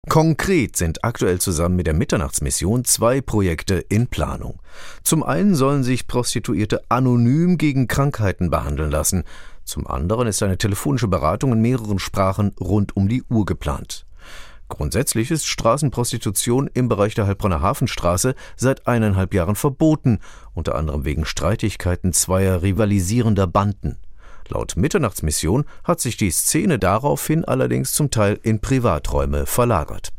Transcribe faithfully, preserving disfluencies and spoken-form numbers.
Konkret sind aktuell zusammen mit der Mitternachtsmission zwei Projekte in Planung. Zum einen sollen sich Prostituierte anonym gegen Krankheiten behandeln lassen. Zum anderen ist eine telefonische Beratung in mehreren Sprachen rund um die Uhr geplant. Grundsätzlich ist Straßenprostitution im Bereich der Heilbronner Hafenstraße seit eineinhalb Jahren verboten, unter anderem wegen Streitigkeiten zweier rivalisierender Banden. Laut Mitternachtsmission hat sich die Szene daraufhin allerdings zum Teil in Privaträume verlagert.